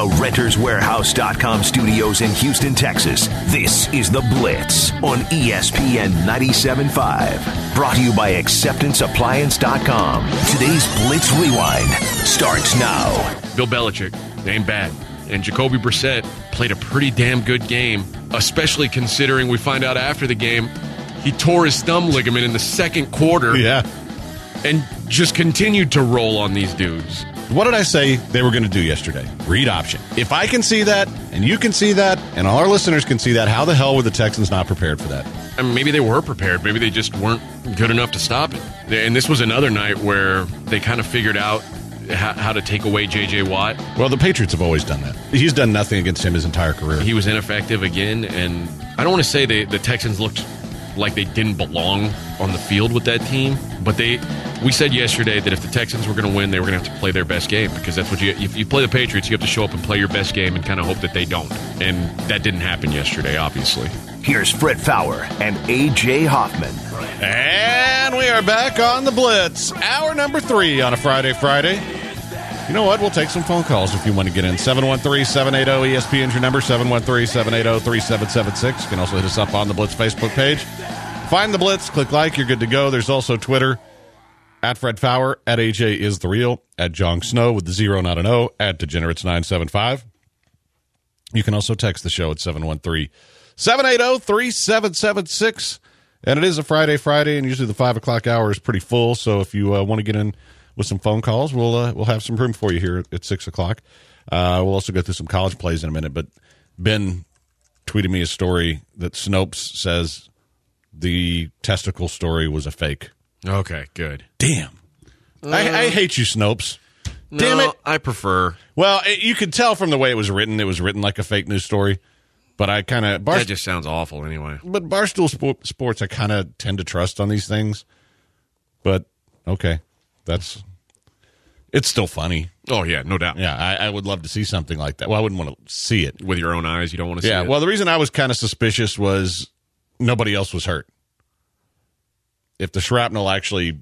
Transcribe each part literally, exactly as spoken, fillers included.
the renters warehouse dot com studios in Houston, Texas, this is The Blitz on E S P N ninety-seven point five. Brought to you by acceptance appliance dot com. Today's Blitz Rewind starts now. Bill Belichick, ain't bad. And Jacoby Brissett played a pretty damn good game, especially considering we find out after the game he tore his thumb ligament in the second quarter. Yeah. And just continued to roll on these dudes. What did I say they were going to do yesterday? Read option. If I can see that, and you can see that, and all our listeners can see that, how the hell were the Texans not prepared for that? I mean, maybe they were prepared. Maybe they just weren't good enough to stop it. And this was another night where they kind of figured out how, how to take away J J. Watt. Well, the Patriots have always done that. He's done nothing against him his entire career. He was ineffective again, and I don't want to say they, the Texans looked like they didn't belong on the field with that team, but they we said yesterday that if the Texans were going to win, they were going to have to play their best game, because that's what you if you play the Patriots, you have to show up and play your best game and kind of hope that they don't. And that didn't happen yesterday, obviously. Here's Fred Faour and A J Hoffman. And we are back on the Blitz. Hour number three on a Friday Friday. You know what? We'll take some phone calls if you want to get in. seven one three, seven eight zero, E S P N is your number, seven one three, seven eight zero, three seven seven six. You can also hit us up on the Blitz Facebook page. Find the Blitz, click like, you're good to go. There's also Twitter, at Fred Faour, at A J is the real, at Jong Snow with the zero, not an O, at Degenerates nine seven five. You can also text the show at seven one three, seven eight zero, three seven seven six. And it is a Friday Friday, and usually the five o'clock hour is pretty full, so if you uh, want to get in with some phone calls, we'll uh, we'll have some room for you here at six o'clock. Uh, we'll also go through some college plays in a minute, but Ben tweeted me a story that Snopes says the testicle story was a fake. Okay, good. Damn. Uh, I, I hate you, Snopes. No, Damn it. I prefer. Well, it, you could tell from the way it was written, it was written like a fake news story. But I kind of... That just sounds awful anyway. But Barstool Sport, Sports, I kind of tend to trust on these things. But, okay. That's... It's still funny. Oh, yeah, no doubt. Yeah, I, I would love to see something like that. Well, I wouldn't want to see it. With your own eyes, you don't want to see yeah, it? Yeah, well, the reason I was kind of suspicious was nobody else was hurt. If the shrapnel actually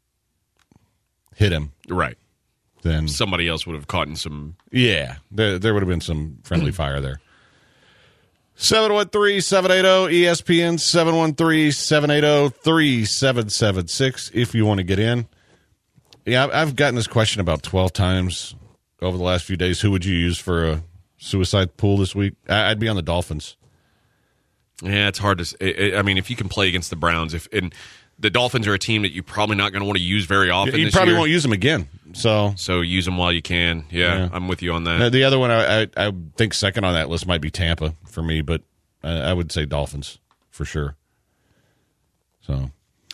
hit him... Right. Then... Somebody else would have caught in some... Yeah, there, there would have been some friendly fire there. seven one three, seven eight zero, E S P N, seven one three, seven eight zero, three seven seven six if you want to get in. Yeah, I've gotten this question about twelve times over the last few days. Who would you use for a suicide pool this week? I'd be on the Dolphins. Yeah, it's hard to... I mean, if you can play against the Browns, if and the Dolphins are a team that you're probably not going to want to use very often You this probably year. won't use them again. So so use them while you can. Yeah, Yeah. I'm with you on that. Now, the other one, I, I, I think second on that list might be Tampa for me, but I, I would say Dolphins for sure. So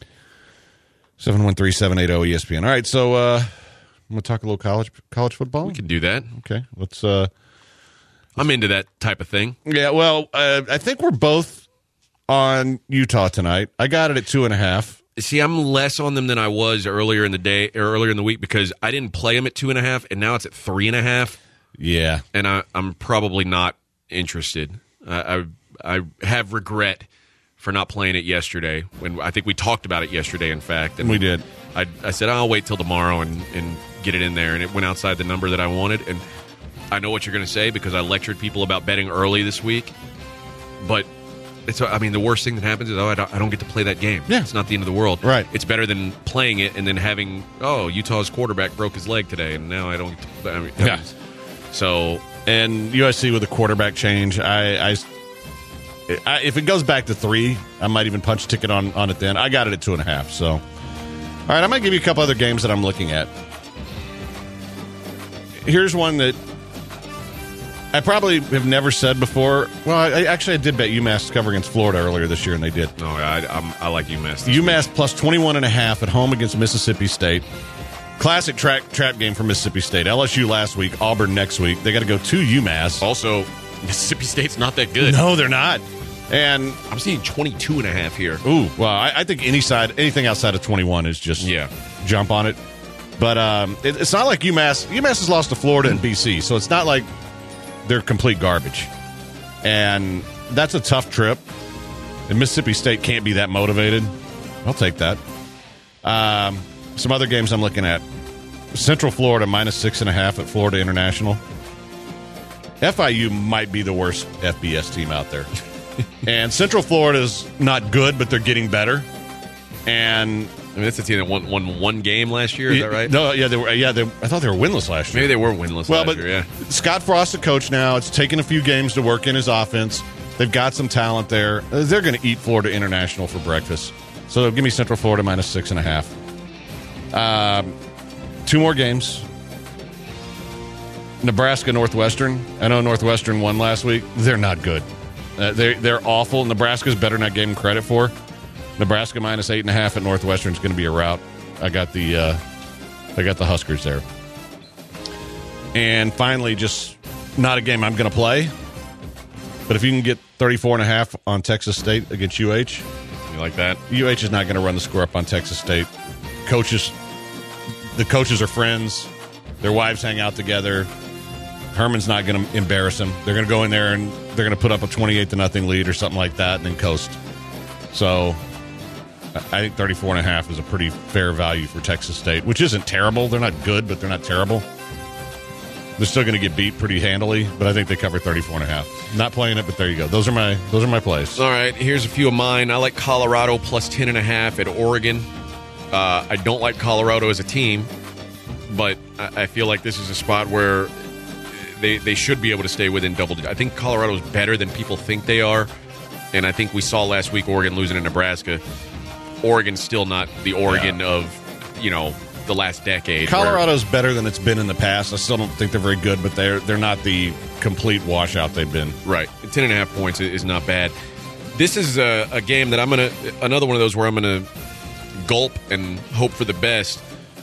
seven one three, seven eight zero, E S P N. All right, so uh, I'm going to talk a little college college football. We can do that. Okay, let's... Uh, I'm into that type of thing. yeah, well, uh, I think we're both on Utah tonight. I got it at two and a half. See, I'm less on them than I was earlier in the day, or earlier in the week, because I didn't play them at two and a half, and now it's at three and a half. Yeah, and I, I'm probably not interested. I, I I have regret for not playing it yesterday. When I think we talked about it yesterday, in fact, and we did. I I said I'll wait till tomorrow and, and get it in there, and it went outside the number that I wanted. And I know what you're going to say because I lectured people about betting early this week, but. It's, I mean, the worst thing that happens is, oh, I don't, I don't get to play that game. Yeah. It's not the end of the world. Right. It's better than playing it and then having, oh, Utah's quarterback broke his leg today, and now I don't get to play. I mean, Yeah. So, and U S C with the quarterback change, I, I, I, if it goes back to three, I might even punch a ticket on, on it then. I got it at two and a half. So, all right, I might give you a couple other games that I'm looking at. Here's one that I probably have never said before. Well, I, I actually I did bet UMass to cover against Florida earlier this year, and they did. no, I, I'm, I like UMass. this UMass week. plus twenty-one and a half at home against Mississippi State. Classic track trap game for Mississippi State. L S U last week, Auburn next week. They got to go to UMass. Also, Mississippi State's not that good. No, they're not. And I'm seeing twenty-two and a half here. ooh, well, I, I think any side, anything outside of twenty-one is just Yeah. jump on it. But um, it, it's not like UMass. UMass has lost to Florida and B C, so it's not like they're complete garbage. And that's a tough trip. And Mississippi State can't be that motivated. I'll take that. Um, some other games I'm looking at. Central Florida minus six and a half at Florida International. F I U might be the worst F B S team out there. And Central Florida's not good, but they're getting better. And I mean, that's the team that won, won one game last year. Is that right? No, yeah, they were. Yeah, they, I thought they were winless last year. Maybe they were winless well, last but year. Yeah. Scott Frost, the coach now, it's taken a few games to work in his offense. They've got some talent there. They're going to eat Florida International for breakfast. So give me Central Florida minus six and a half. Um, two more games. Nebraska Northwestern. I know Northwestern won last week. They're not good. Uh, they're they're awful. Nebraska's better than I gave them credit for. Nebraska minus eight and a half at Northwestern is going to be a rout. I got the uh, I got the Huskers there. And finally, just not a game I'm going to play. But if you can get thirty-four and a half on Texas State against U H, you like that? U H is not going to run the score up on Texas State. Coaches, the coaches are friends. Their wives hang out together. Herman's not going to embarrass them. They're going to go in there and they're going to put up a twenty-eight to nothing lead or something like that and then coast. So I think thirty-four and a half is a pretty fair value for Texas State, which isn't terrible. They're not good, but they're not terrible. They're still going to get beat pretty handily, but I think they cover thirty-four and a half. Not playing it, but there you go. Those are my those are my plays. All right, here's a few of mine. I like Colorado plus ten and a half at Oregon. Uh, I don't like Colorado as a team, but I, I feel like this is a spot where they they should be able to stay within double digits. I think Colorado's better than people think they are, and I think we saw last week Oregon losing to Nebraska. Oregon's still not the Oregon yeah. of, you know, the last decade. Colorado's where, better than it's been in the past. I still don't think they're very good, but they're they're not the complete washout they've been. Right. Ten and a half points is not bad. This is a, a game that I'm going to, another one of those where I'm going to gulp and hope for the best.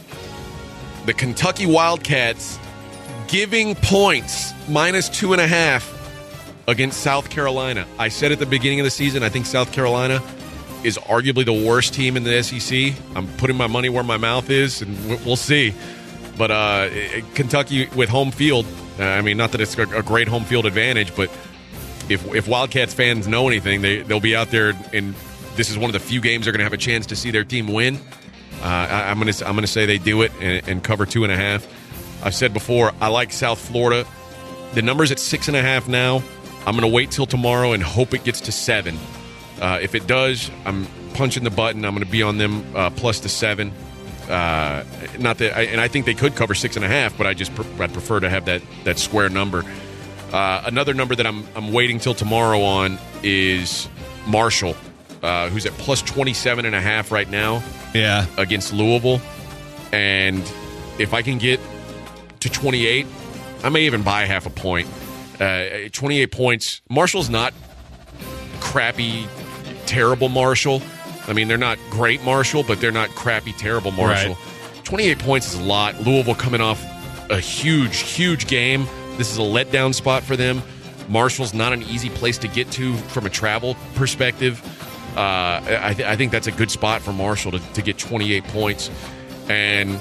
The Kentucky Wildcats giving points, minus two and a half against South Carolina. I said at the beginning of the season, I think South Carolina is arguably the worst team in the S E C. I'm putting my money where my mouth is, and we'll see. But uh, Kentucky with home field, uh, I mean, not that it's a great home field advantage, but if if Wildcats fans know anything, they, they'll be out there, and this is one of the few games they're going to have a chance to see their team win. Uh, I, I'm going to I'm going to say they do it and, and cover two and a half. I've said before, I like South Florida. The number's at six and a half now. I'm going to wait till tomorrow and hope it gets to seven. Uh, if it does, I'm punching the button. I'm going to be on them uh, plus the seven. Uh, not that, I, and I think they could cover six and a half, but I just pre- I'd prefer to have that that square number. Uh, another number that I'm I'm waiting till tomorrow on is Marshall, uh, who's at plus twenty-seven and a half right now. Yeah, against Louisville, and if I can get to twenty-eight, I may even buy half a point. Uh, twenty-eight points. Marshall's not crappy, terrible Marshall. I mean, they're not great Marshall, but they're not crappy, terrible Marshall. Right. twenty-eight points is a lot. Louisville coming off a huge, huge game. This is a letdown spot for them. Marshall's not an easy place to get to from a travel perspective. Uh, I, th- I think that's a good spot for Marshall to, to get twenty-eight points. And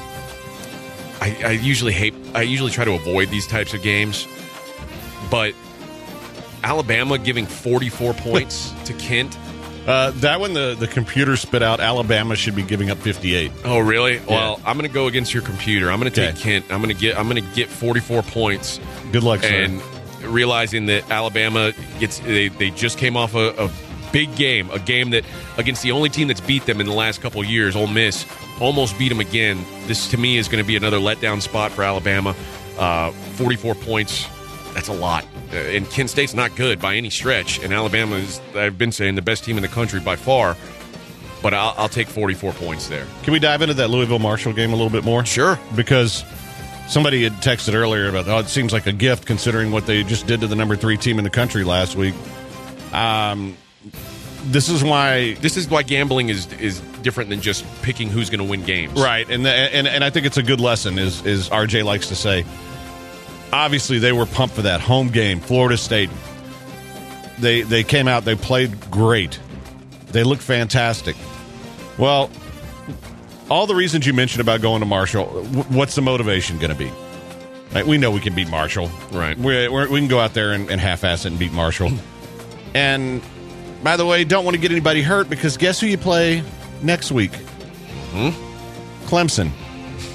I, I usually hate, I usually try to avoid these types of games. But Alabama giving forty-four points to Kent. Uh, that one, the, the computer spit out Alabama should be giving up fifty-eight. Oh, really? Yeah. Well, I'm going to go against your computer. I'm going to take okay. Kent. I'm going to get. I'm going to get forty-four points. Good luck, sir. And realizing that Alabama gets, they, they just came off a, a big game, a game that against the only team that's beat them in the last couple of years, Ole Miss, almost beat them again. This to me is going to be another letdown spot for Alabama. Uh, forty-four points. That's a lot. Uh, and Kent State's not good by any stretch. And Alabama is, I've been saying, the best team in the country by far. But I'll, I'll take forty-four points there. Can we dive into that Louisville-Marshall game a little bit more? Sure. Because somebody had texted earlier about, oh, it seems like a gift considering what they just did to the number three team in the country last week. Um, this is why... This is why gambling is is different than just picking who's going to win games. Right. And, the, and and I think it's a good lesson, as, as R J likes to say. Obviously, they were pumped for that home game, Florida State. They they came out, they played great. They looked fantastic. Well, all the reasons you mentioned about going to Marshall, what's the motivation going to be? Right, we know we can beat Marshall. Right. We're, we're, we can go out there and, and half-ass it and beat Marshall. And, by the way, don't want to get anybody hurt because guess who you play next week? Hmm? Clemson.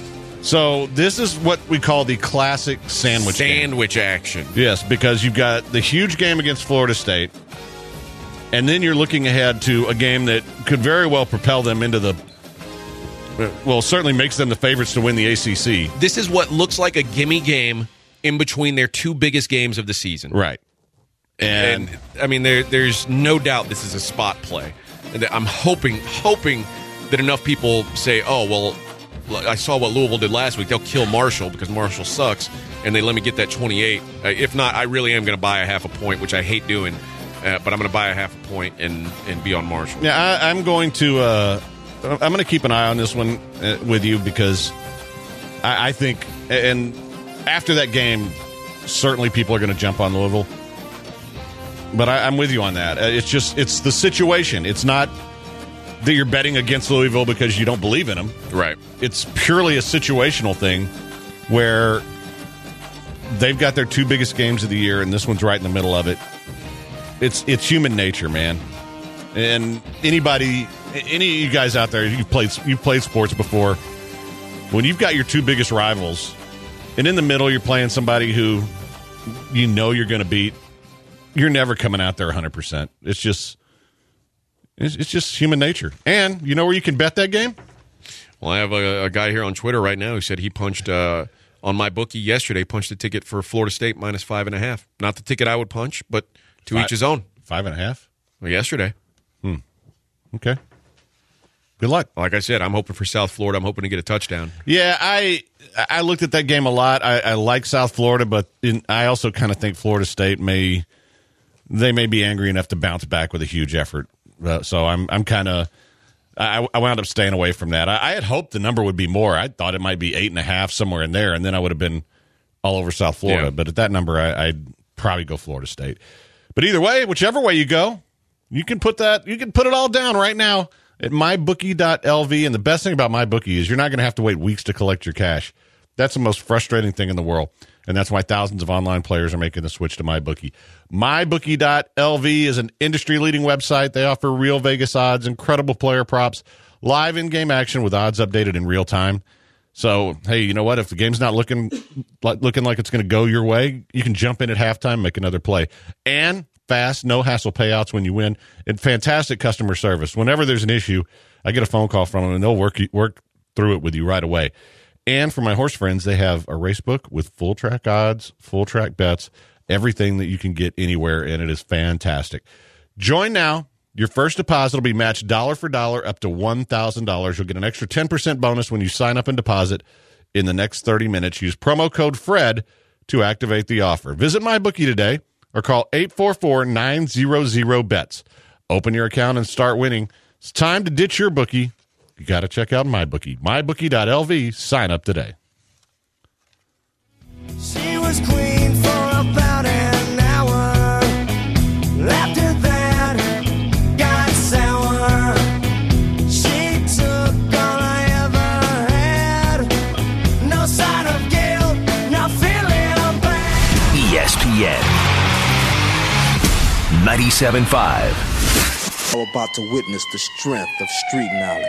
So this is what we call the classic sandwich game. Sandwich action. Yes, because you've got the huge game against Florida State, and then you're looking ahead to a game that could very well propel them into the, well, certainly makes them the favorites to win the A C C. This is what looks like a gimme game in between their two biggest games of the season. Right. And, and I mean, there, there's no doubt this is a spot play. And I'm hoping, hoping that enough people say, oh, well, I saw what Louisville did last week. They'll kill Marshall because Marshall sucks, and they let me get that twenty-eight. Uh, if not, I really am going to buy a half a point, which I hate doing, uh, but I'm going to buy a half a point and, and be on Marshall. Yeah, I, I'm going to uh, I'm going to keep an eye on this one uh, with you because I, I think, and after that game, certainly people are going to jump on Louisville. But I, I'm with you on that. It's just, it's the situation. It's not that you're betting against Louisville because you don't believe in them. Right. It's purely a situational thing where they've got their two biggest games of the year, and this one's right in the middle of it. It's it's human nature, man. And anybody, any of you guys out there, you've played you've played sports before. When you've got your two biggest rivals, and in the middle you're playing somebody who you know you're going to beat, you're never coming out there one hundred percent. It's just it's, it's just human nature. And you know where you can bet that game? Well, I have a, a guy here on Twitter right now who said he punched uh, on my bookie yesterday, punched a ticket for Florida State minus five and a half. Not the ticket I would punch, but to five, each his own. Five and a half? Well, yesterday. Hmm. Okay. Good luck. Like I said, I'm hoping for South Florida. I'm hoping to get a touchdown. Yeah, I I looked at that game a lot. I, I like South Florida, but in, I also kind of think Florida State may they may be angry enough to bounce back with a huge effort. Uh, so I'm I'm kind of I, I wound up staying away from that. I, I had hoped the number would be more. I thought it might be eight and a half somewhere in there, and then I would have been all over South Florida. Yeah. But at that number, I, I'd probably go Florida State. But either way, whichever way you go, you can put that you can put it all down right now at my bookie dot l v. And the best thing about MyBookie is you're not going to have to wait weeks to collect your cash. That's the most frustrating thing in the world. And that's why thousands of online players are making the switch to MyBookie. my bookie dot l v is an industry-leading website. They offer real Vegas odds, incredible player props, live in-game action with odds updated in real time. So, hey, you know what? If the game's not looking like, looking like it's going to go your way, you can jump in at halftime, make another play. And fast, no-hassle payouts when you win, and fantastic customer service. Whenever there's an issue, I get a phone call from them, and they'll work work through it with you right away. And for my horse friends, they have a race book with full track odds, full track bets, everything that you can get anywhere, and it is fantastic. Join now. Your first deposit will be matched dollar for dollar up to one thousand dollars. You'll get an extra ten percent bonus when you sign up and deposit in the next thirty minutes. Use promo code FRED to activate the offer. Visit MyBookie today or call eight four four, nine hundred, BETS. Open your account and start winning. It's time to ditch your bookie. You got to check out MyBookie. my bookie dot l v. Sign up today. She was queen for about an hour. After that, got sour. She took all I ever had. No sign of guilt, not feeling bad. E S P N ninety-seven point five. I'm about to witness the strength of street knowledge.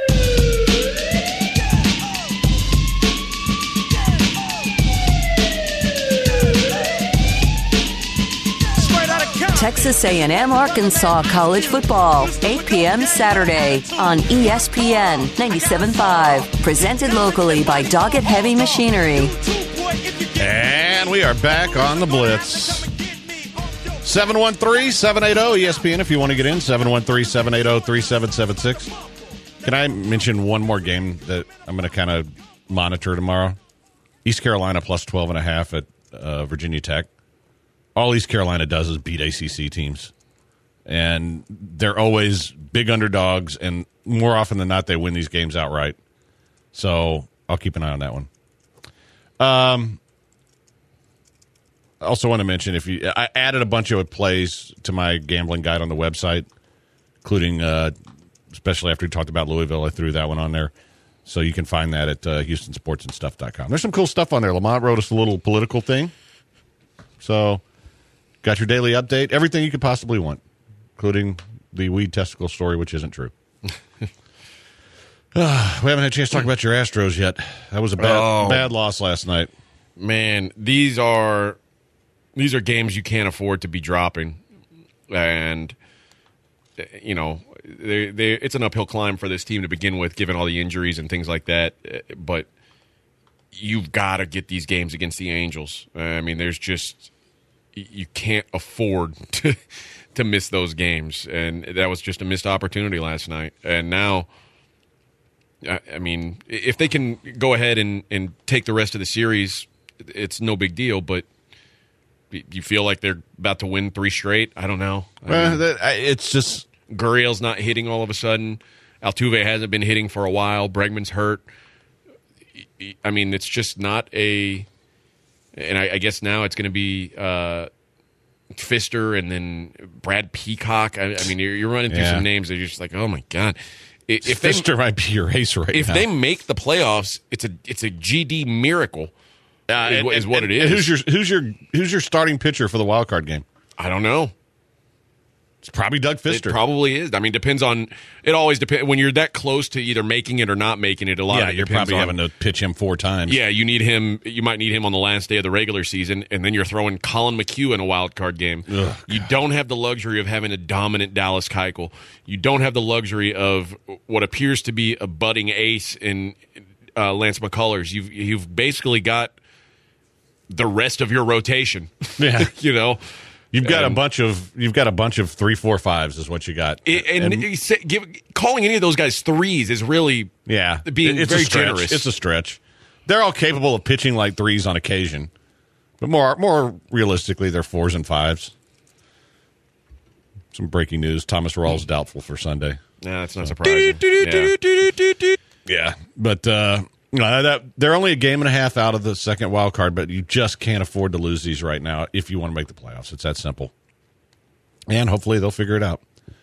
Texas A and M Arkansas College Football, eight p.m. Saturday on E S P N ninety-seven point five. Presented locally by Doggett Heavy Machinery. And we are back on the Blitz. seven one three, seven eight zero, E S P N if you want to get in. seven one three, seven eight zero, three seven seven six. Can I mention one more game that I'm going to kind of monitor tomorrow? East Carolina plus twelve and a half at uh, Virginia Tech. All East Carolina does is beat A C C teams. And they're always big underdogs, and more often than not, they win these games outright. So I'll keep an eye on that one. Um, I also want to mention, if you, I added a bunch of plays to my gambling guide on the website, including, uh, especially after we talked about Louisville, I threw that one on there. So you can find that at uh, houston sports and stuff dot com. There's some cool stuff on there. Lamont wrote us a little political thing. So got your daily update, everything you could possibly want, including the weed testicle story, which isn't true. we haven't had a chance to talk about your Astros yet. That was a bad, Oh. bad loss last night. Man, these are these are games you can't afford to be dropping, and you know they they it's an uphill climb for this team to begin with, given all the injuries and things like that. But you've got to get these games against the Angels. I mean, there's just you can't afford to to miss those games, and that was just a missed opportunity last night. And now, I, I mean, if they can go ahead and, and take the rest of the series, it's no big deal. But do you feel like they're about to win three straight? I don't know. I Well, mean, that, I, it's just Gurriel's not hitting all of a sudden. Altuve hasn't been hitting for a while. Bregman's hurt. I mean, it's just not a. And I, I guess now it's going to be uh, Fister and then Brad Peacock. I, I mean, you're, you're running through Yeah. some names that you're just like, oh my god. If if they, Fister might be your ace right if now. they make the playoffs, it's a it's a G D miracle. Uh, is, and- what- is what and- it and is. Who's your who's your who's your starting pitcher for the wild card game? I don't know. It's probably Doug It Fister. probably is. I mean, depends on. It always depends when you're that close to either making it or not making it. A lot yeah, of it you're depends probably on, having to pitch him four times. Yeah, you need him. You might need him on the last day of the regular season, and then you're throwing Colin McHugh in a wild card game. Ugh, you don't have the luxury of having a dominant Dallas Keuchel. You don't have the luxury of what appears to be a budding ace in uh, Lance McCullers. You've you've basically got the rest of your rotation. Yeah. you know. You've got And- a bunch of you've got a bunch of three, four, fives is what you got. It, and And- you say- give, calling any of those guys threes is really yeah, being it's very a stretch. generous. It's a stretch. They're all capable of pitching like threes on occasion, but more more realistically, they're fours and fives. Some breaking news: Thomas Rawls doubtful for Sunday. Nah, that's not surprising. Yeah. Yeah, but uh, you know, that they're only a game and a half out of the second wild card, but you just can't afford to lose these right now if you want to make the playoffs. It's that simple. And hopefully they'll figure it out.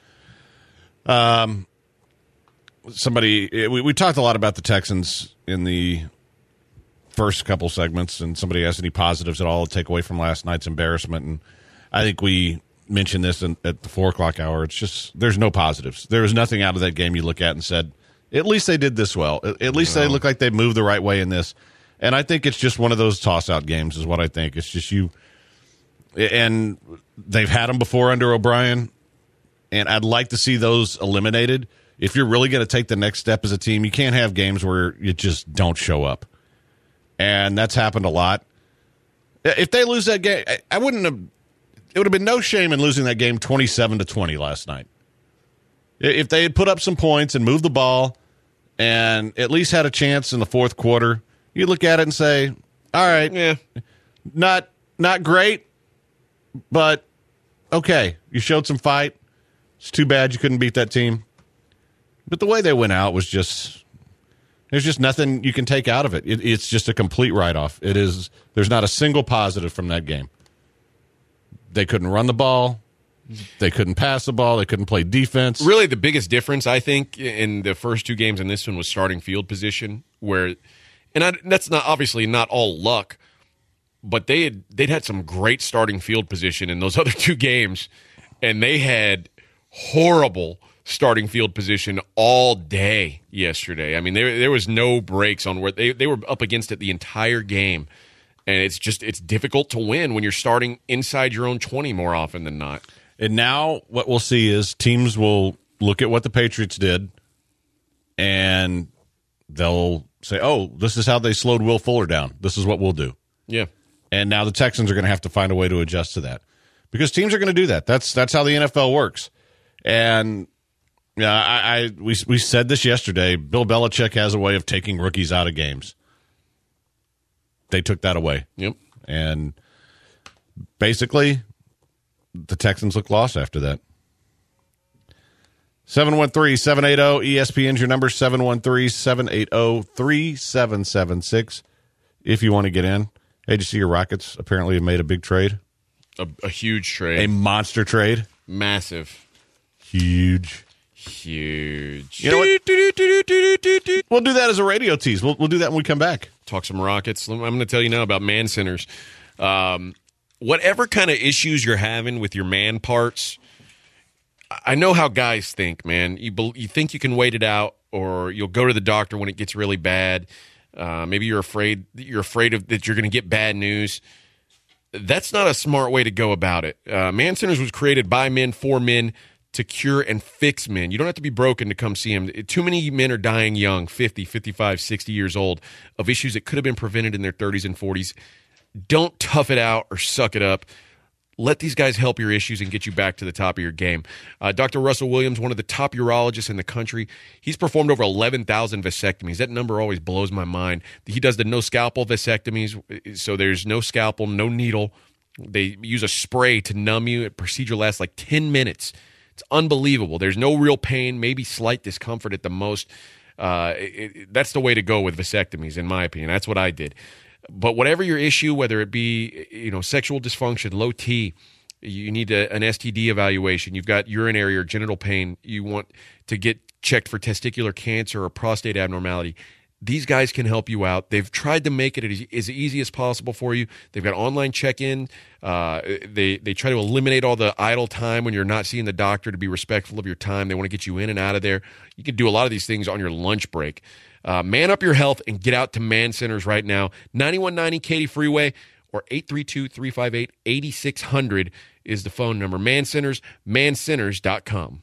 Um, somebody we, we talked a lot about the Texans in the first couple segments, and somebody asked any positives at all to take away from last night's embarrassment, and I think we mentioned this in, at the four o'clock hour. It's just there's no positives. There was nothing out of that game you look at and said, at least they did this well. At, at least they look like they moved the right way in this. And I think it's just one of those toss-out games is what I think. It's just you – and they've had them before under O'Brien, and I'd like to see those eliminated. If you're really going to take the next step as a team, you can't have games where you just don't show up. And that's happened a lot. If they lose that game, I, I wouldn't have – it would have been no shame in losing that game twenty-seven to twenty last night. If they had put up some points and moved the ball and at least had a chance in the fourth quarter, you look at it and say, all right, Yeah. not not great, but okay. You showed some fight. It's too bad you couldn't beat that team. But the way they went out was just there's just nothing you can take out of it. it it's just a complete write-off. It is there's not a single positive from that game. They couldn't run the ball. They couldn't pass the ball. They couldn't play defense. Really, the biggest difference, I think, in the first two games and this one was starting field position, where, and I, that's not obviously not all luck, but they had they'd had some great starting field position in those other two games, and they had horrible starting field position all day yesterday. I mean, there there was no breaks on where they they were up against it the entire game, and it's just it's difficult to win when you're starting inside your own twenty more often than not. And now what we'll see is teams will look at what the Patriots did, and they'll say, oh, this is how they slowed Will Fuller down. This is what we'll do. Yeah. And now the Texans are going to have to find a way to adjust to that because teams are going to do that. That's that's how the N F L works. And yeah, I, I we we said this yesterday. Bill Belichick has a way of taking rookies out of games. They took that away. Yep. And basically, the Texans look lost after that. seven one three, seven eight zero, E S P N is your number, seven one three, seven eight zero, three seven seven six if you want to get in. Hey, did you see your Rockets apparently have made a big trade? A, a huge trade. A monster trade? Massive. Huge. Huge. You know what? We'll do that as a radio tease. We'll, we'll do that when we come back. Talk some Rockets. I'm going to tell you now about man centers. Um, whatever kind of issues you're having with your man parts, I know how guys think, man. You bel- you think you can wait it out, or you'll go to the doctor when it gets really bad. Uh, maybe you're afraid you're afraid of that you're going to get bad news. That's not a smart way to go about it. Uh, Man Centers was created by men for men to cure and fix men. You don't have to be broken to come see them. Too many men are dying young, fifty, fifty-five, sixty years old, of issues that could have been prevented in their thirties and forties. Don't tough it out or suck it up. Let these guys help your issues and get you back to the top of your game. Uh, Doctor Russell Williams, one of the top urologists in the country, he's performed over eleven thousand vasectomies. That number always blows my mind. He does the no scalpel vasectomies, so there's no scalpel, no needle. They use a spray to numb you. The procedure lasts like ten minutes. It's unbelievable. There's no real pain, maybe slight discomfort at the most. Uh, it, it, that's the way to go with vasectomies, in my opinion. That's what I did. But whatever your issue, whether it be, you know, sexual dysfunction, low T, you need a, an S T D evaluation, you've got urinary or genital pain, you want to get checked for testicular cancer or prostate abnormality, these guys can help you out. They've tried to make it as, as easy as possible for you. They've got online check-in. Uh, they, they try to eliminate all the idle time when you're not seeing the doctor, to be respectful of your time. They want to get you in and out of there. You can do a lot of these things on your lunch break. Uh, man up your health and get out to Man Centers right now. ninety-one ninety Katy Freeway or eight three two, three five eight, eight six zero zero is the phone number. Man Centers, man centers dot com.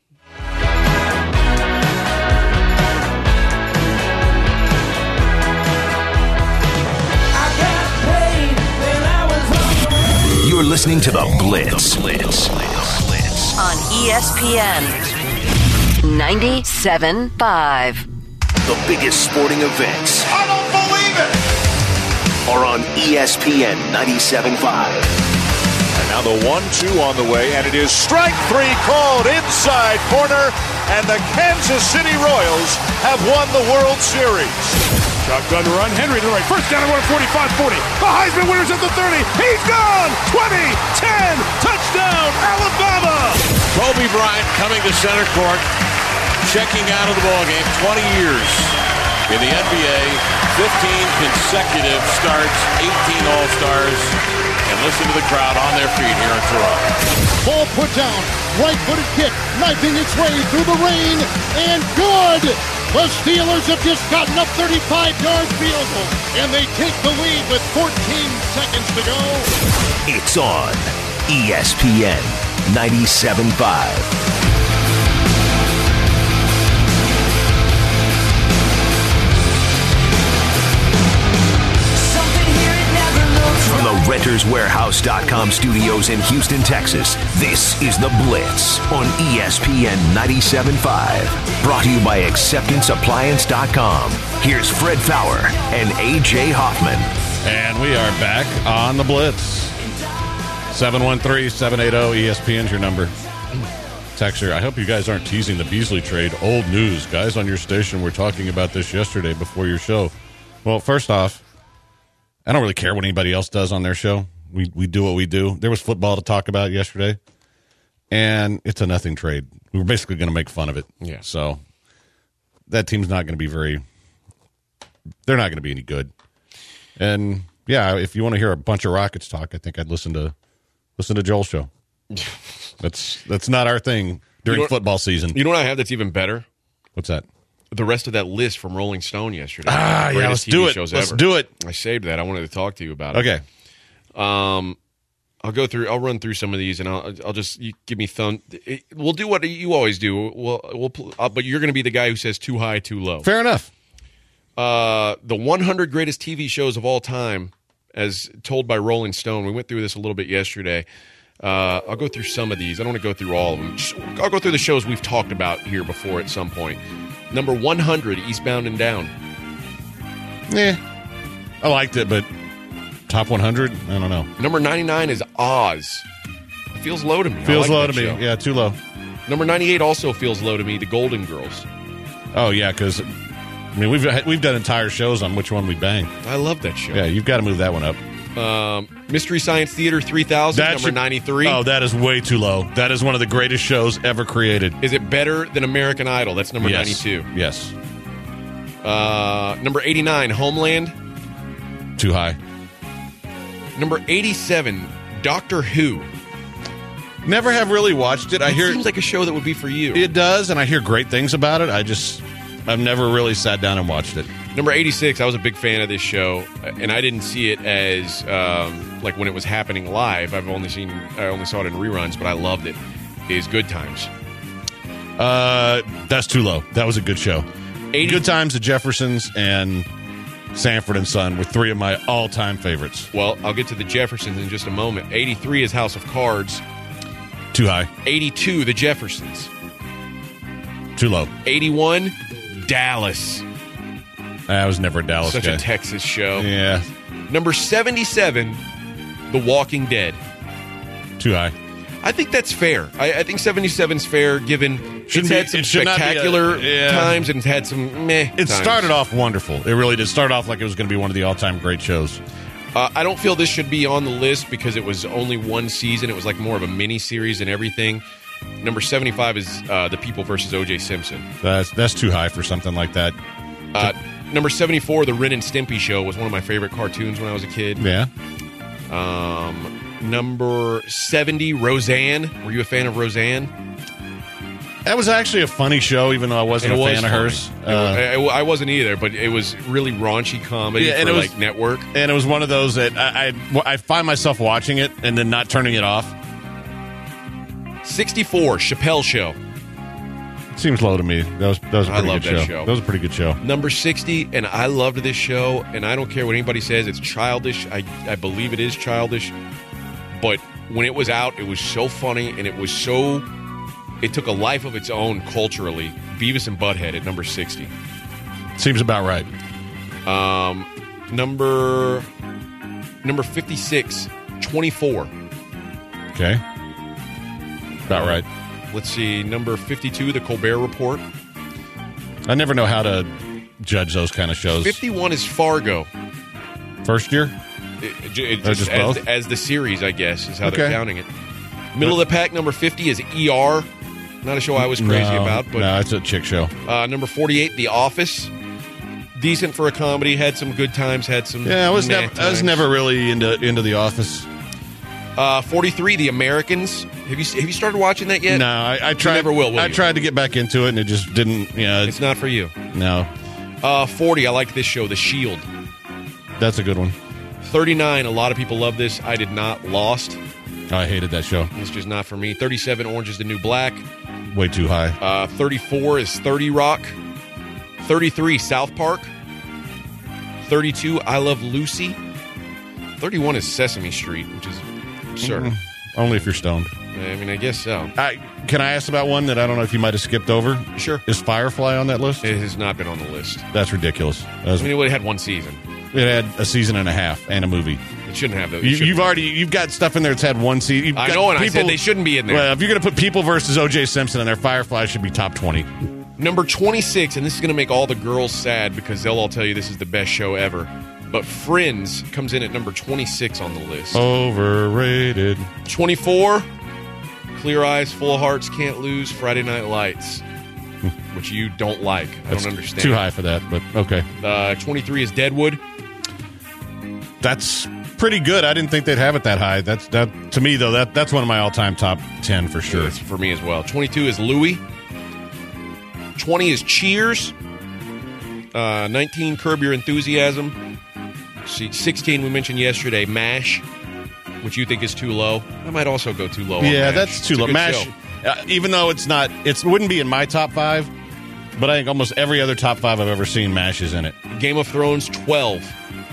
You're listening to The Blitz. The Blitz. Blitz. On E S P N ninety-seven point five. The biggest sporting events. I don't believe it! Are on E S P N ninety-seven point five. And now the one two on the way, and it is strike three called inside corner, and the Kansas City Royals have won the World Series. Shotgun run, Henry to the right, first down at forty-five forty. The Heisman winner's at the thirty. He's gone! twenty, ten, touchdown, Alabama! Kobe Bryant coming to center court, checking out of the ballgame. twenty years in the N B A, fifteen consecutive starts, eighteen All-Stars. And listen to the crowd on their feet here in Toronto. Ball put down, right-footed kick, knifing its way through the rain, and good! The Steelers have just gotten a thirty-five-yard field goal, and they take the lead with fourteen seconds to go. It's on E S P N ninety-seven point five. From the Renters Warehouse dot com studios in Houston, Texas, this is The Blitz on E S P N ninety-seven point five. Brought to you by Acceptance Appliance dot com. Here's Fred Fowler and A J Hoffman. And we are back on The Blitz. seven one three, seven eight zero, E S P N's your number. Texter, I hope you guys aren't teasing the Beasley trade. Old news. Guys on your station were talking about this yesterday before your show. Well, first off, I don't really care what anybody else does on their show. We we do what we do. There was football to talk about yesterday, and it's a nothing trade. We were basically going to make fun of it. Yeah. So that team's not going to be very – they're not going to be any good. And, yeah, if you want to hear a bunch of Rockets talk, I think I'd listen to listen to Joel's show. That's that's not our thing during you know, football season. You know what I have that's even better? What's that? The rest of that list from Rolling Stone yesterday. Ah, yeah, let's Greatest T V do it. shows Let's ever. do it. I saved that. I wanted to talk to you about it. Okay. Um, I'll go through. I'll run through some of these, and I'll I'll just you give me thumb. We'll do what you always do. We'll we'll. Uh, but you're going to be the guy who says too high, too low. Fair enough. Uh, the one hundred greatest T V shows of all time, as told by Rolling Stone. We went through this a little bit yesterday. Uh, I'll go through some of these. I don't want to go through all of them. Just, I'll go through the shows we've talked about here before at some point. Number one hundred, Eastbound and Down. Yeah, I liked it, but top one hundred, I don't know. Number ninety-nine is Oz. It feels low to me. Feels I like low that to me. show. Yeah, too low. Number ninety-eight also feels low to me, The Golden Girls. Oh, yeah, because, I mean, we've we've done entire shows on which one we bang. I love that show. Yeah, you've got to move that one up. Um, Mystery Science Theater three thousand, That number should- ninety-three. Oh, that is way too low. That is one of the greatest shows ever created. Is it better than American Idol? That's number Yes. ninety-two. Yes. Uh, number eighty-nine, Homeland. Too high. Number eighty-seven, Doctor Who. Never have really watched it. I It hear seems like a show that would be for you. it does, and I hear great things about it. I just I've never really sat down and watched it. Number eighty-six, I was a big fan of this show, and I didn't see it as um, like when it was happening live. I've only seen, I only saw it in reruns, but I loved it. Is Good Times. Uh, that's too low. That was a good show. eighty Good Times, The Jeffersons, and Sanford and Son were three of my all-time favorites. Well, I'll get to the Jeffersons in just a moment. eighty-three is House of Cards. Too high. eighty-two, The Jeffersons. Too low. eighty-one, Dallas. I was never a Dallas Such guy. a Texas show. Yeah. Number seventy-seven, The Walking Dead. Too high. I think that's fair. I, I think seventy-seven's fair given Shouldn't it's be- had some it should not be a- spectacular yeah. times and it's had some meh It times. started off wonderful. It really did start off like it was going to be one of the all-time great shows. Uh, I don't feel this should be on the list because it was only one season. It was like more of a mini series and everything. Number seventy-five is uh, The People versus O J Simpson. That's that's too high for something like that. Uh, number seventy-four, The Ren and Stimpy Show was one of my favorite cartoons when I was a kid. Yeah. Um, number seventy, Roseanne. Were you a fan of Roseanne? That was actually a funny show, even though I wasn't It a was fan of funny. hers. It Uh, wa- I, I wasn't either, but it was really raunchy comedy Yeah, and for it was- like network. and it was one of those that I, I I find myself watching it and then not turning it off. sixty-four, Chappelle Show. Seems low to me. That was that was a I pretty love good that show. show. That was a pretty good show. Number sixty, and I loved this show, and I don't care what anybody says, it's childish. I, I believe it is childish. But when it was out, it was so funny, and it was so... It took a life of its own culturally. Beavis and Butthead at number sixty. Seems about right. Um, number... Number fifty-six, twenty-four. Okay. About right. Let's see, number fifty-two, The Colbert Report. I never know how to judge those kind of shows. fifty-one is Fargo. First year? It, it, Or just as, both? as the series, I guess, is how they're Okay. counting it. Middle of the pack, number fifty is E R. Not a show I was crazy No, about, but no, it's a chick show. uh, number forty-eight, The Office. Decent for a comedy, had some good times, had some. Yeah, I was meh never I was times. never really into into The Office. Uh, forty-three, The Americans. Have you have you started watching that yet? No, I, I tried. never will, will I you? tried to get back into it, and it just didn't. Yeah, It's not for you. no, Uh, forty, I liked this show, The Shield. that's a good one. thirty-nine, a lot of people love this. I did not. Lost. Oh, I hated that show. It's just not for me. thirty-seven, Orange is the New Black. Way too high. Uh, thirty-four is thirty Rock. thirty-three, South Park. thirty-two, I Love Lucy. thirty-one is Sesame Street, which is absurd. Mm-hmm. Only if you're stoned. I mean, I guess so. I, can I ask about one that I don't know if you might have skipped over? Sure. Is Firefly on that list? It has not been on the list. That's ridiculous. That was- I mean, it would have had one season. it had a season and a half and a movie. It shouldn't have those. You, you've already you've got stuff in there that's had one season. I know, and I said they shouldn't be in there. Well, if you're going to put People versus O J Simpson in there, Firefly should be top twenty. Number twenty-six, and this is going to make all the girls sad because they'll all tell you this is the best show ever. But Friends comes in at number twenty-six on the list. Overrated. twenty-four, Clear Eyes, Full Hearts, Can't Lose, Friday Night Lights, which you don't like. I That's don't understand. Too high for that, but okay. Uh, twenty-three is Deadwood. That's pretty good. I didn't think they'd have it that high. That's that to me though. That that's one of my all-time top ten for sure. It's for me as well. twenty-two is Louie. twenty is Cheers. Uh, nineteen, Curb Your Enthusiasm. See, sixteen, we mentioned yesterday, MASH, which you think is too low. I might also go too low on Yeah, MASH. that's too It's a low. good Mash, show. uh, even though it's not, it wouldn't be in my top five, but I think almost every other top five I've ever seen, Mash is in it. Game of Thrones, twelve.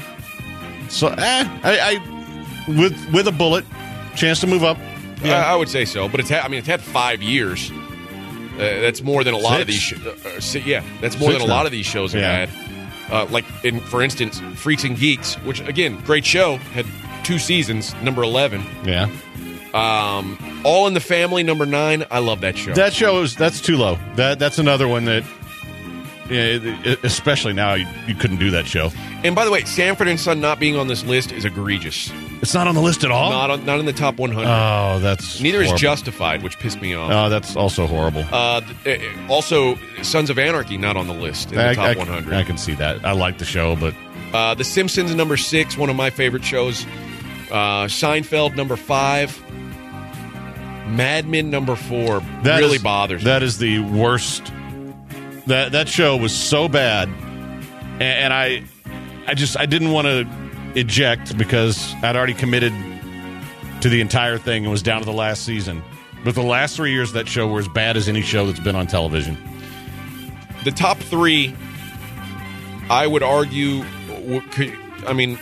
So, eh, I, I with with a bullet, chance to move up. I, I would say so, but it's had, I mean, it's had five years. Uh, that's more than a lot of these. Six. Sh- uh, uh, si- yeah, that's more Six than a now. lot of these shows have Yeah. had. Uh, like, in, for instance, Freaks and Geeks, which again, great show, had two seasons. Number eleven. Yeah, Um, All in the Family, number nine. I love that show. that show is that's too low. That that's another one that, yeah, it- it- especially now you, you couldn't do that show. And by the way, Sanford and Son not being on this list is egregious. It's not on the list at all. Not on, not in the top one hundred. Oh, that's Neither horrible. is Justified, which pissed me off. Oh, that's also horrible. Uh, th- uh, also, Sons of Anarchy not on the list in the I, top I- one hundred. I can see that. I like the show, but Uh, the Simpsons, number six, one of my favorite shows. Uh, Seinfeld, number five. Mad Men, number four. that really is- bothers me. That is the worst. That that show was so bad, and, and I, I just I didn't want to eject because I'd already committed to the entire thing and was down to the last season. But the last three years of that show were as bad as any show that's been on television. The top three, I would argue, I mean,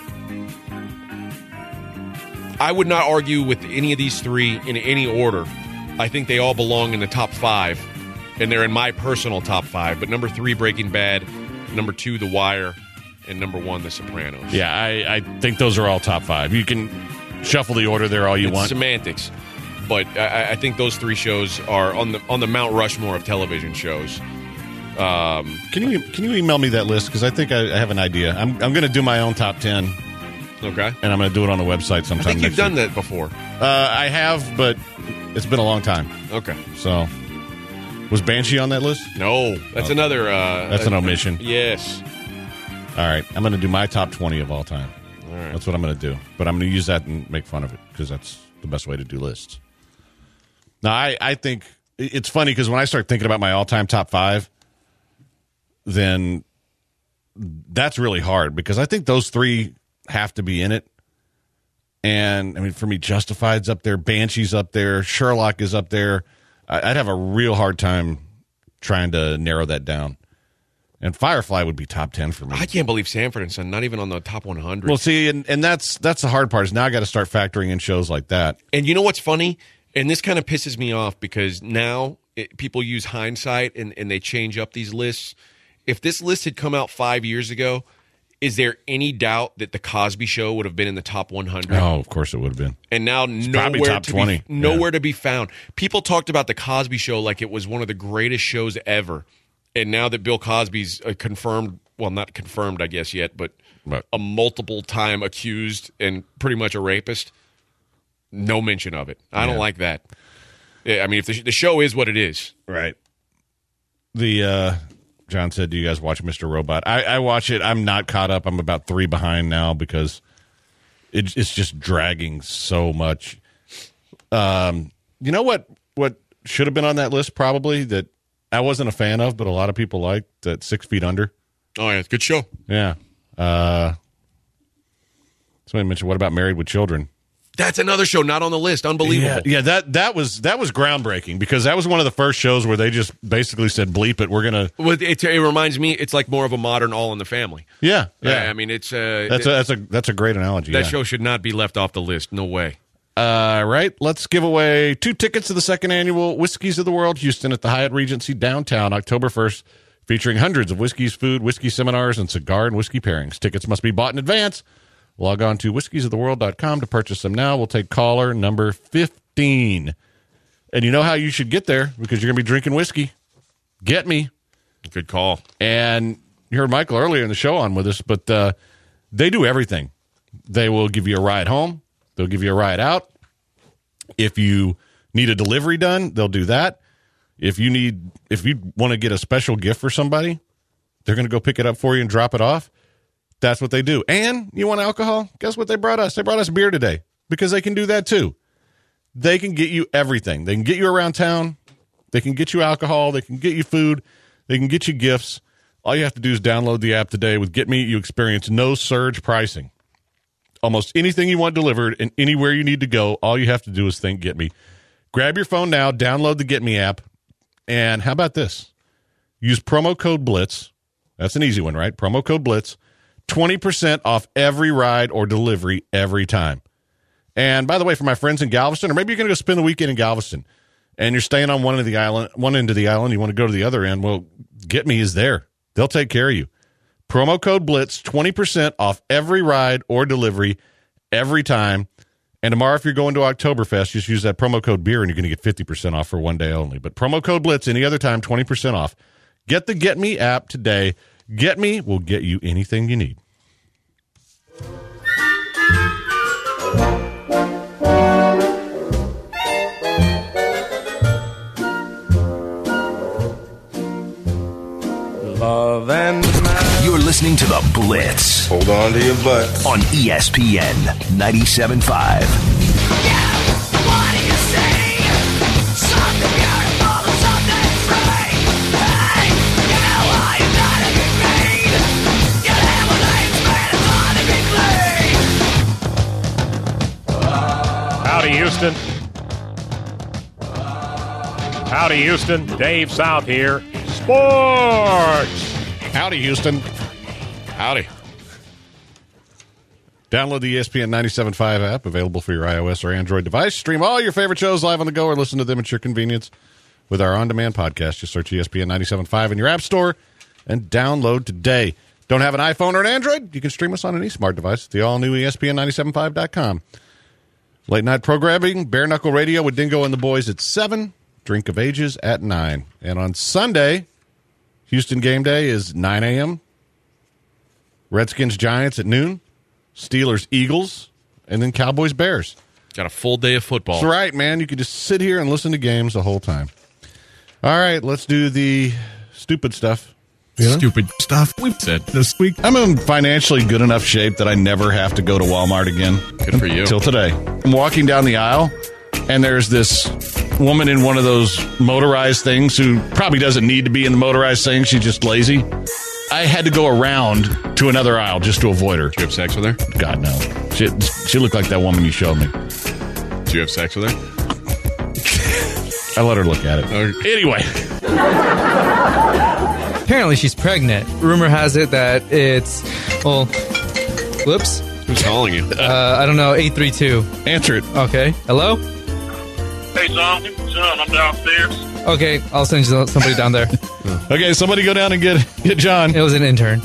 I would not argue with any of these three in any order. I think they all belong in the top five, and they're in my personal top five. But number three, Breaking Bad. Number two, The Wire. And number one, The Sopranos. Yeah, I, I think those are all top five. You can shuffle the order there all you it's want. Semantics. But I, I think those three shows are on the on the Mount Rushmore of television shows. Um, can you can you email me that list? Because I think I, I have an idea. I'm I'm going to do my own top ten. Okay. And I'm going to do it on the website sometime. I think you've next done week. that before. Uh, I have, but it's been a long time. Okay. So, was Banshee on that list? No, that's oh. another. Uh, that's an omission. Yes. All right, I'm going to do my top twenty of all time. All right. That's what I'm going to do. But I'm going to use that and make fun of it because that's the best way to do lists. Now, I, I think it's funny because when I start thinking about my all-time top five, then that's really hard because I think those three have to be in it. And, I mean, for me, Justified's up there, Banshee's up there, Sherlock is up there. I'd have a real hard time trying to narrow that down. And Firefly would be top ten for me. I can't believe Sanford and Son, not even on the top one hundred. Well, see, and, and that's that's the hard part is now I got to start factoring in shows like that. And you know what's funny? And this kind of pisses me off because now it, people use hindsight and, and they change up these lists. If this list had come out five years ago, is there any doubt that The Cosby Show would have been in the top one hundred? Oh, of course it would have been. And now it's nowhere, top to twenty. Be, nowhere yeah. to be found. People talked about The Cosby Show like it was one of the greatest shows ever. And now that Bill Cosby's a confirmed, well, not confirmed, I guess, yet, but right. a multiple-time accused and pretty much a rapist, no mention of it. I yeah. don't like that. I mean, if the, the show is what it is. Right. The, uh, John said, do you guys watch Mister Robot? I, I watch it. I'm not caught up. I'm about three behind now because it, it's just dragging so much. Um, you know what, what should have been on that list probably that I wasn't a fan of, but a lot of people liked that Six Feet Under. Oh, yeah, it's a good show. Yeah. Uh, somebody mentioned, what about Married with Children? That's another show not on the list. Unbelievable. Yeah, yeah that that was that was groundbreaking because that was one of the first shows where they just basically said, bleep it, we're going to... Well, it, it reminds me, it's like more of a modern All in the Family. Yeah, yeah. Uh, I mean, it's... Uh, that's, a, that's, a, that's a great analogy. That yeah. show should not be left off the list. No way. All uh, right, let's give away two tickets to the second annual Whiskeys of the World, Houston at the Hyatt Regency downtown, October first, featuring hundreds of whiskeys, food, whiskey seminars, and cigar and whiskey pairings. Tickets must be bought in advance. Log on to whiskies of the world dot com to purchase them now. We'll take caller number fifteen. And you know how you should get there because you're going to be drinking whiskey. Get Me. Good call. And you heard Michael earlier in the show on with us, but uh, they do everything. They will give you a ride home. They'll give you a ride out. If you need a delivery done, they'll do that. If you need, if you want to get a special gift for somebody, they're going to go pick it up for you and drop it off. That's what they do. And you want alcohol? Guess what they brought us? They brought us beer today because they can do that too. They can get you everything. They can get you around town. They can get you alcohol. They can get you food. They can get you gifts. All you have to do is download the app today. With Get Me, you experience no surge pricing. Almost anything you want delivered and anywhere you need to go, all you have to do is think Get Me. Grab your phone now, download the Get Me app, and how about this? Use promo code BLITZ. That's an easy one, right? Promo code BLITZ. twenty percent off every ride or delivery every time. And by the way, for my friends in Galveston, or maybe you're going to go spend the weekend in Galveston, and you're staying on one end of the island, one end of the island, you want to go to the other end, well, Get Me is there. They'll take care of you. Promo code BLITZ, twenty percent off every ride or delivery every time. And tomorrow, if you're going to Oktoberfest, just use that promo code BEER and you're going to get fifty percent off for one day only. But promo code BLITZ any other time, twenty percent off. Get the Get Me app today. Get Me will get you anything you need. Love and You're listening to The Blitz Hold on to your butts. on E S P N ninety-seven point five. what do you say? Something beautiful, something free. Hey, you Houston. Howdy, Houston. Dave South here. Sports. Howdy, Houston. Howdy. Download the E S P N ninety-seven point five app, available for your iOS or Android device. Stream all your favorite shows live on the go or listen to them at your convenience with our on-demand podcast. Just search E S P N ninety-seven point five in your app store and download today. Don't have an iPhone or an Android? You can stream us on any smart device at the all-new E S P N ninety-seven point five dot com. Late night programming, Bare Knuckle Radio with Dingo and the Boys at seven, Drink of Ages at nine. And on Sunday, Houston game day is nine a.m., Redskins Giants at noon, Steelers Eagles, and then Cowboys Bears. Got a full day of football. That's right, man. You could just sit here and listen to games the whole time. All right, let's do the stupid stuff. Yeah. Stupid stuff we've said this week. I'm in financially good enough shape that I never have to go to Walmart again. Good for you. Until today. I'm walking down the aisle, and there's this woman in one of those motorized things who probably doesn't need to be in the motorized thing. She's just lazy. I had to go around to another aisle just to avoid her. Did you have sex with her? God, no. She, she looked like that woman you showed me. Did you have sex with her? I let her look at it. Okay. Anyway. Apparently she's pregnant. Rumor has it that it's, well, whoops. Who's calling you? Uh, I don't know, eight three two. Answer it. Okay. Hello? Hey, John. John, I'm downstairs. Okay, I'll send you somebody down there. Okay, somebody go down and get get John. It was an intern.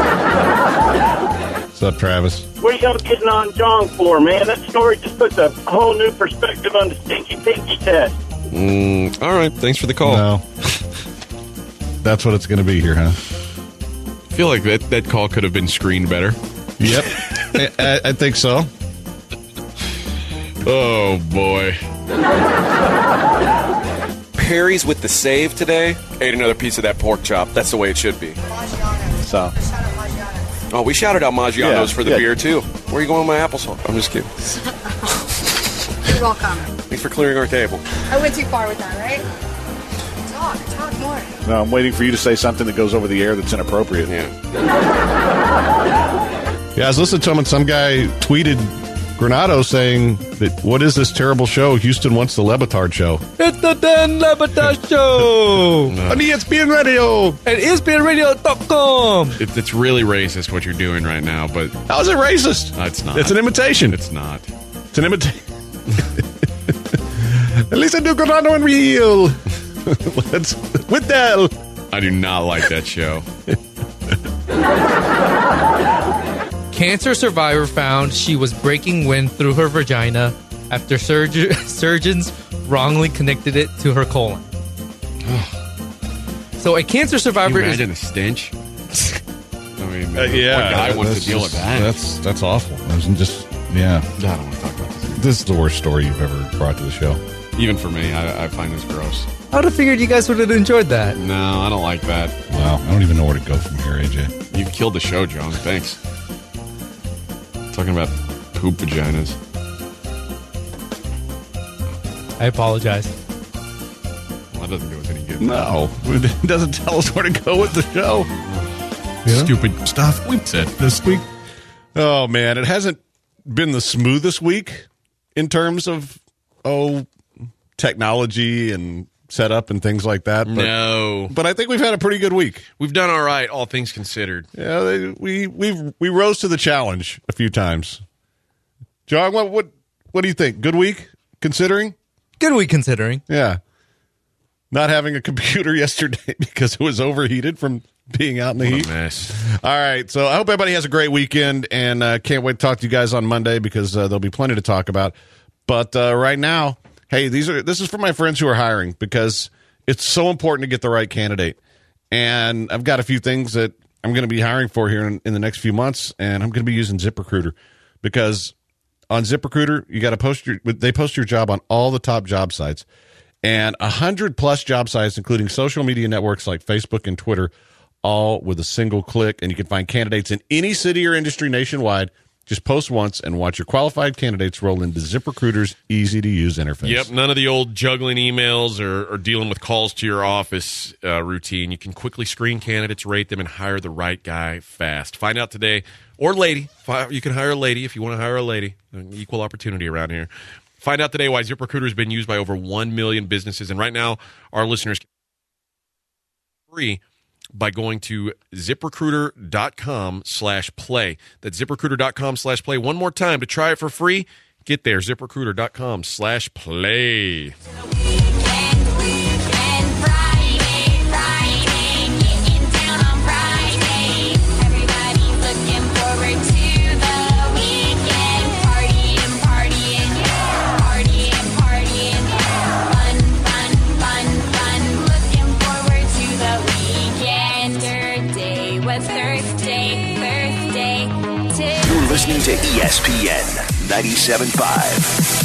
What's up, Travis? What are y'all getting on John for, man? That story just puts a whole new perspective on the stinky pinky test. Mm, all right, thanks for the call. No. That's what it's going to be here, huh? I feel like that, that call could have been screened better. Yep. I, I think so. Oh, boy. Perry's with the save today. Ate another piece of that pork chop. That's the way it should be. So. Oh, we shouted out Maggiano's Yeah, for the yeah. beer, too. Where are you going with my applesauce? I'm just kidding. You're welcome. Thanks for clearing our table. I went too far with that, right? Talk, talk more. No, I'm waiting for you to say something that goes over the air that's inappropriate. Yeah. Yeah, I was listening to him, and some guy tweeted Granado saying that, what is this terrible show? Houston wants the Lebitard show. It's the Dan Lebitard Show! On E S P N Radio! At E S P N radio dot com! It, it's really racist what you're doing right now, but... How is it racist? Uh, it's not. It's an imitation. It's not. It's an imitation. At least I do Granado and real. Let's with Dell. I do not like that show. Cancer survivor found she was breaking wind through her vagina after surg- surgeons wrongly connected it to her colon. So a cancer survivor Can you imagine is... a stench? I mean, Uh, yeah, what guy wants that's to deal just- with that? That's that's awful. I was just yeah. I don't want to talk about this. This is the worst story you've ever brought to the show. Even for me, I, I find this gross. I would have figured you guys would have enjoyed that. No, I don't like that. Wow, I don't even know where to go from here, A J. You've killed the show, John. Thanks. Talking about poop vaginas. I apologize. Well, that doesn't do us any good. No, it doesn't tell us where to go with the show. Stupid stuff we've said this week. Oh man, it hasn't been the smoothest week in terms of oh technology and setup and things like that. But, No, but I think we've had a pretty good week. we've done all right, all things considered. Yeah, they, we we we rose to the challenge a few times. John, what what what do you think? Good week considering? Good week considering. Yeah, not having a computer yesterday because it was overheated from being out in the What heat. a mess. All right, so I hope everybody has a great weekend, and uh, can't wait to talk to you guys on Monday because uh, there'll be plenty to talk about. But uh, right now, hey, these are this is for my friends who are hiring because it's so important to get the right candidate. And I've got a few things that I'm going to be hiring for here in, in the next few months, and I'm going to be using ZipRecruiter because on ZipRecruiter you got to post your they post your job on all the top job sites, and a hundred plus job sites, including social media networks like Facebook and Twitter, all with a single click, and you can find candidates in any city or industry nationwide. Just post once and watch your qualified candidates roll into ZipRecruiter's easy-to-use interface. Yep, none of the old juggling emails or, or dealing with calls to your office uh, routine. You can quickly screen candidates, rate them, and hire the right guy fast. Find out today, or lady. You can hire a lady if you want to hire a lady. Equal opportunity around here. Find out today why ZipRecruiter has been used by over one million businesses. And right now, our listeners can free by going to ZipRecruiter.com slash play. That's ZipRecruiter.com slash play. One more time to try it for free. Get there, ZipRecruiter.com slash play. You're listening to E S P N ninety-seven point five.